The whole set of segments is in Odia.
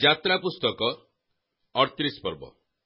ଯାତ୍ରା ପୁସ୍ତକ 38 ପର୍ବ।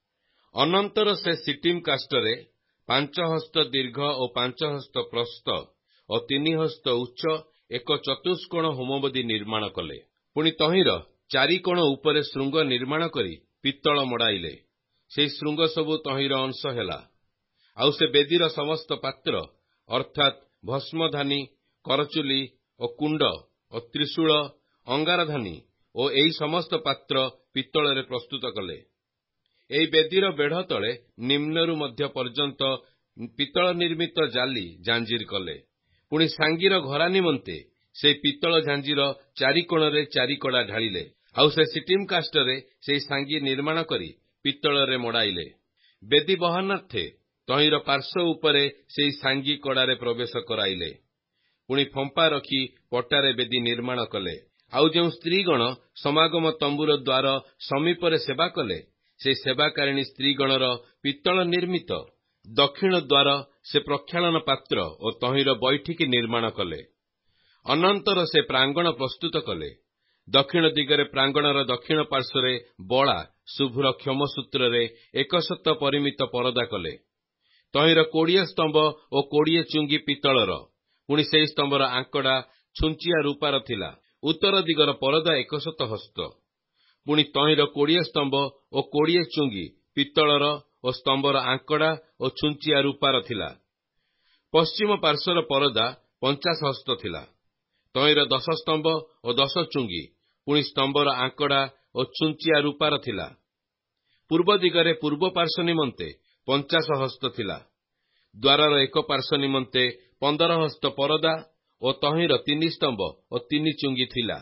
ଅନନ୍ତର ସେ ସିଟିମ୍ କାଷ୍ଟରେ 5 ହସ୍ତ ଦୀର୍ଘ ଓ 5 ହସ୍ତ ପ୍ରସ୍ଥ ଓ 3 ହସ୍ତ ଉଚ୍ଚ ଏକ ଚତୁଷ୍କୋଣ ହୋମବେଦୀ ନିର୍ମାଣ କଲେ। ପୁଣି ତହିଁର 4 କୋଣ ଉପରେ ଶୃଙ୍ଗ ନିର୍ମାଣ କରି ପିତ୍ତଳ ମଡ଼ାଇଲେ। ସେହି ଶୃଙ୍ଗ ସବୁ ତହିଁର ଅଂଶ ହେଲା। ଆଉ ସେ ବେଦୀର ସମସ୍ତ ପାତ୍ର ଅର୍ଥାତ୍ ଭସ୍ମଧାନୀ, କରଚୁଲି ଓ କୁଣ୍ଡ ଓ ତ୍ରିଶୂଳ, ଅଙ୍ଗାରଧାନୀ ଓ ଏହି ସମସ୍ତ ପାତ୍ର ପିତ୍ତଳରେ ପ୍ରସ୍ତୁତ କଲେ। ଏହି ବେଦୀର ବେଢ଼ ତଳେ ନିମ୍ନରୁ ମଧ୍ୟ ପର୍ଯ୍ୟନ୍ତ ପିତ୍ତଳ ନିର୍ମିତ ଜାଲି ଜାଞ୍ଜିର କଲେ। ପୁଣି ସାଙ୍ଗୀର ଘରା ନିମନ୍ତେ ସେହି ପିତ୍ତଳ ଝାଞ୍ଜିର 4 କୋଣରେ 4 କଡ଼ା ଢାଳିଲେ। ଆଉ ସେ ସିଟିମ୍ କାଷ୍ଟରେ ସେହି ସାଙ୍ଗୀ ନିର୍ମାଣ କରି ପିତ୍ତଳରେ ମଡ଼ାଇଲେ। ବେଦୀ ବହନାର୍ଥେ ତହିଁର ପାର୍ଶ୍ୱ ଉପରେ ସେହି ସାଙ୍ଗୀ କଡ଼ାରେ ପ୍ରବେଶ କରାଇଲେ। ପୁଣି ଫମ୍ପା ରଖି ପଟାରେ ବେଦୀ ନିର୍ମାଣ କଲେ। ଆଉ ଯେଉଁ ସ୍ତ୍ରୀଗଣ ସମାଗମ ତମ୍ବୁର ଦ୍ୱାର ସମୀପରେ ସେବା କଲେ, ସେହି ସେବାକାରିଣୀ ସ୍ତ୍ରୀଗଣର ପିତ୍ତଳ ନିର୍ମିତ ଦକ୍ଷିଣ ଦ୍ୱାର ସେ ପ୍ରକ୍ଷାଳନ ପାତ୍ର ଓ ତହିଁର ବୈଠିକି ନିର୍ମାଣ କଲେ। ଅନନ୍ତର ସେ ପ୍ରାଙ୍ଗଣ ପ୍ରସ୍ତୁତ କଲେ। ଦକ୍ଷିଣ ଦିଗରେ ପ୍ରାଙ୍ଗଣର ଦକ୍ଷିଣ ପାର୍ଶ୍ୱରେ ବଳା ଶୁଭ୍ର କ୍ଷମସୂତ୍ରରେ 100 ପରିମିତ ପରଦା କଲେ। ତହିଁର 20 ସ୍ତମ୍ଭ ଓ 20 ଚୁଙ୍ଗି ପିତ୍ତଳର। ପୁଣି ସେହି ସ୍ତମ୍ଭର ଆଙ୍କଡ଼ା ଛୁଞ୍ଚିଆ ରୂପାର ଥିଲା। ଉତ୍ତର ଦିଗର ପରଦା 100 ହସ୍ତ। ପୁଣି ତହିଁର 20 ସ୍ତମ୍ଭ ଓ 20 ଚୁଙ୍ଗି ପିତ୍ତଳର ଓ ସ୍ତମ୍ଭର ଆଙ୍କଡ଼ା ଓ ଛୁଞ୍ଚିଆ ରୂପାର ଥିଲା। ପଶ୍ଚିମ ପାର୍ଶ୍ୱର ପରଦା 50 ହସ୍ତ ଥିଲା। ତହିଁର 10 ସ୍ତମ୍ଭ ଓ 10 ଚୁଙ୍ଗି, ପୁଣି ସ୍ତମ୍ଭର ଆଙ୍କଡ଼ା ଓ ଛୁଞ୍ଚିଆ ରୂପାର ଥିଲା। ପୂର୍ବ ଦିଗରେ ପୂର୍ବ ପାର୍ଶ୍ୱ ନିମନ୍ତେ 50 ହସ୍ତ ଥିଲା। ଦ୍ୱାରର ଏକ ପାର୍ଶ୍ୱ ନିମନ୍ତେ 15 ହସ୍ତ ପରଦା ଓ ତହିଁର 3 ସ୍ତମ୍ଭ ଓ 3 ଚୁଙ୍ଗି ଥିଲା।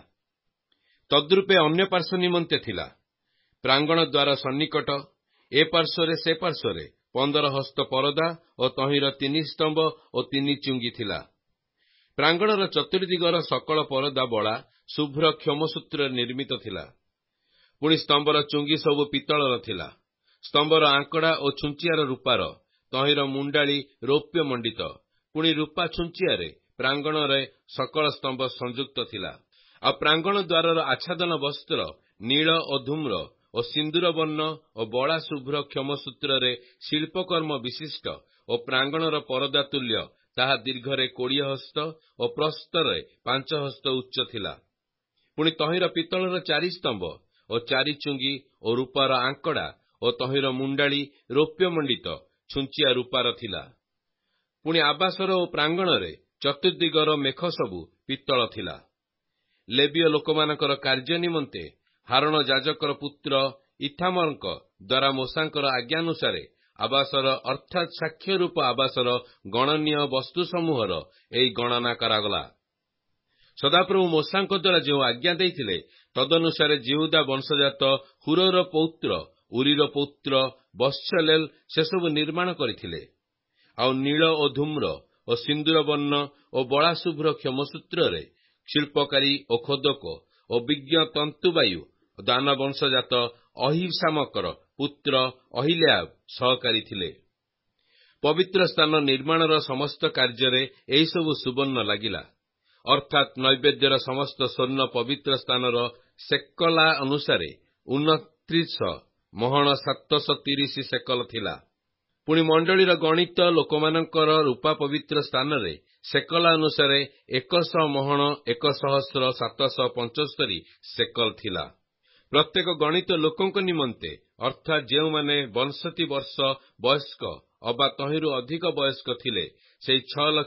ତଦ୍ରୂପେ ଅନ୍ୟ ପାର୍ଶ୍ୱ ନିମନ୍ତେ ଥିଲା। ପ୍ରାଙ୍ଗଣ ଦ୍ୱାର ସନ୍ନିକଟ ଏ ପାର୍ଶ୍ୱରେ ସେ ପାର୍ଶ୍ୱରେ 15 ହସ୍ତ ପରଦା ଓ ତହିଁର 3 ସ୍ତମ୍ଭ ଓ 3 ଚୁଙ୍ଗି ଥିଲା। ପ୍ରାଙ୍ଗଣର ଚତୁର୍ଦିଗର ସକଳ ପରଦା ବଳା ଶୁଭ୍ର କ୍ଷମସୂତ୍ରରେ ନିର୍ମିତ ଥିଲା। ପୁଣି ସ୍ତମ୍ଭର ଚୁଙ୍ଗି ସବୁ ପିତ୍ତଳର ଥିଲା। ସ୍ତମ୍ଭର ଆଙ୍କଡ଼ା ଓ ଛୁଞ୍ଚିଆର ରୂପାର, ତହିଁର ମୁଣ୍ଡାଳି ରୌପ୍ୟ ମଣ୍ଡିତ। ପୁଣି ରୂପା ଛୁଞ୍ଚିଆରେ ପ୍ରାଙ୍ଗଣରେ ସକଳ ସ୍ତମ୍ଭ ସଂଯୁକ୍ତ ଥିଲା। ଆଉ ପ୍ରାଙ୍ଗଣ ଦ୍ୱାରର ଆଚ୍ଛାଦନ ବସ୍ତ୍ର ନୀଳ ଓ ଧୂମ୍ର ଓ ସିନ୍ଦୁର ବର୍ଣ୍ଣ ଓ ବଳା ଶୁଭ୍ର କ୍ଷମସୂତ୍ରରେ ଶିଳ୍ପକର୍ମ ବିଶିଷ୍ଟ ଓ ପ୍ରାଙ୍ଗଣର ପରଦା ତୁଲ୍ୟ। ତାହା ଦୀର୍ଘରେ 20 ହସ୍ତ ଓ ପ୍ରସ୍ଥରେ 5 ହସ୍ତ ଉଚ୍ଚ ଥିଲା। ପୁଣି ତହିଁର ପିତ୍ତଳର 4 ସ୍ତମ୍ଭ ଓ 4 ଚୁଙ୍ଗି ଓ ରୂପାର ଆଙ୍କଡ଼ା ଓ ତହିଁର ମୁଣ୍ଡାଳି ରୌପ୍ୟ ମଣ୍ଡିତ ଛୁଞ୍ଚିଆ ରୂପାର ଥିଲା। ପୁଣି ଆବାସର ଓ ପ୍ରାଙ୍ଗଣରେ ଚତୁର୍ଦିଗର ମେଖ ସବୁ ପିତ୍ତଳ ଥିଲା। ଲେବୀୟ ଲୋକମାନଙ୍କର କାର୍ଯ୍ୟ ନିମନ୍ତେ ହାରଣ ଯାଜକର ପୁତ୍ର ଇଥାମରଙ୍କ ଦ୍ୱାରା ମୋଶାଙ୍କର ଆଜ୍ଞାନୁସାରେ ଆବାସର ଅର୍ଥାତ୍ ସାକ୍ଷ୍ୟ ରୂପ ଆବାସର ଗଣନୀୟ ବସ୍ତୁ ସମୂହର ଏହି ଗଣନା କରାଗଲା। ସଦାପ୍ରଭୁ ମୋଶାଙ୍କ ଦ୍ୱାରା ଯେଉଁ ଆଜ୍ଞା ଦେଇଥିଲେ, ତଦନୁସାରେ ଜିହୁଦା ବଂଶଜାତ ହୁରର ପୌତ୍ର ଉରିର ପୌତ୍ର ବତ୍ସଲେଲ୍ ସେସବୁ ନିର୍ମାଣ କରିଥିଲେ। ଆଉ ନୀଳ ଓ ଧୂମ୍ର ଓ ସିନ୍ଦୁର ବର୍ଣ୍ଣ ଓ ବଳା ଶୁଭ୍ର କ୍ଷମସୂତ୍ରରେ ଶିଳ୍ପକାରୀ ଓ ଖୋଦକ ଓ ବିଜ୍ଞ ତନ୍ତୁବାୟୁ ଦାନ ବଂଶଜାତ ଅହିସାମକର ପୁତ୍ର ଅହିଲ୍ୟାବ ସହକାରୀ ଥିଲେ। ପବିତ୍ର ସ୍ଥାନ ନିର୍ମାଣର ସମସ୍ତ କାର୍ଯ୍ୟରେ ଏହିସବୁ ସୁବର୍ଣ୍ଣ ଲାଗିଲା। ଅର୍ଥାତ୍ ନୈବେଦ୍ୟର ସମସ୍ତ ସ୍ୱର୍ଣ୍ଣ ପବିତ୍ର ସ୍ଥାନର ସେକଲା ଅନୁସାରେ 29 ମହଣ 730 ସେକଲ ଥିଲା। ପୁଣି ମଣ୍ଡଳୀର ଗଣିତ ଲୋକମାନଙ୍କର ରୂପା ପବିତ୍ର ସ୍ଥାନରେ ସେକଲା ଅନୁସାରେ 100 ମହଣ 1775 ସେକଲ ଥିଲା। ପ୍ରତ୍ୟେକ ଗଣିତ ଲୋକଙ୍କ ନିମନ୍ତେ, ଅର୍ଥାତ୍ ଯେଉଁମାନେ 62 ବର୍ଷ ବୟସ୍କ ଅବା ତହିଁରୁ ଅଧିକ ବୟସ୍କ ଥିଲେ, ସେହି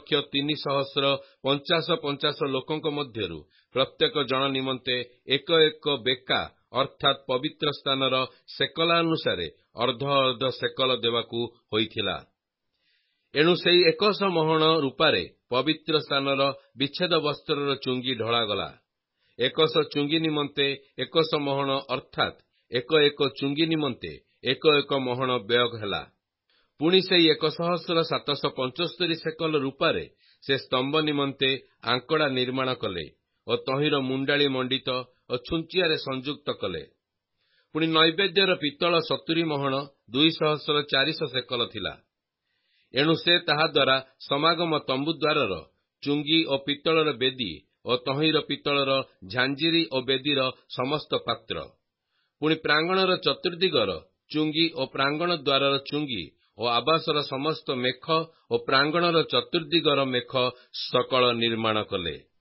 6,03,50 ଲୋକଙ୍କ ମଧ୍ୟରୁ ପ୍ରତ୍ୟେକ ଜଣ ନିମନ୍ତେ ଏକ ବେକା ଅର୍ଥାତ୍ ପବିତ୍ର ସ୍ଥାନର ସେକଲା ଅନୁସାରେ ଅର୍ଦ୍ଧ ସେକଲ ଦେବାକୁ ହୋଇଥିଲା। ଏଣୁ ସେହି 100 ମହଣ ରୂପାରେ ପବିତ୍ର ସ୍ଥାନର ବିଚ୍ଛେଦ ବସ୍ତ୍ରର ଚୁଙ୍ଗି ଢଳାଗଲା। 100 ଚୁଙ୍ଗି ନିମନ୍ତେ 100 ମହଣ ଅର୍ଥାତ୍ ଏକ ଚୁଙ୍ଗି ନିମନ୍ତେ ଏକ ମହଣ ବ୍ୟୟ ହେଲା। ପୁଣି ସେହି 1,775 ସେକଲ ରୂପାରେ ସେ ସ୍ତମ୍ଭ ନିମନ୍ତେ ଆଙ୍କଡ଼ା ନିର୍ମାଣ କଲେ ଓ ତହିଁର ମୁଣ୍ଡାଳି ମଣ୍ଡିତ ଓ ଛୁଞ୍ଚିଆରେ ସଂଯୁକ୍ତ କଲେ। ପୁଣି ନୈବେଦ୍ୟର ପିତ୍ତଳ 70 ମହଣ 2,400 ସେକଲ ଥିଲା। ଏଣୁ ସେ ତାହାଦ୍ୱାରା ସମାଗମ ତମ୍ବୁ ଦ୍ୱାରର ଚୁଙ୍ଗି ଓ ପିତ୍ତଳର ବେଦୀ ଓ ତହିଁର ପିତ୍ତଳର ଝାଞ୍ଜିରି ଓ ବେଦୀର ସମସ୍ତ ପାତ୍ର ପୁଣି ପ୍ରାଙ୍ଗଣର ଚତୁର୍ଦ୍ଦିଗର ଚୁଙ୍ଗି ଓ ପ୍ରାଙ୍ଗଣ ଦ୍ୱାରର ଚୁଙ୍ଗି ଓ ଆବାସର ସମସ୍ତ ମେଖ ଓ ପ୍ରାଙ୍ଗଣର ଚତୁର୍ଦ୍ଦିଗର ମେଖ ସକଳ ନିର୍ମାଣ କଲେ।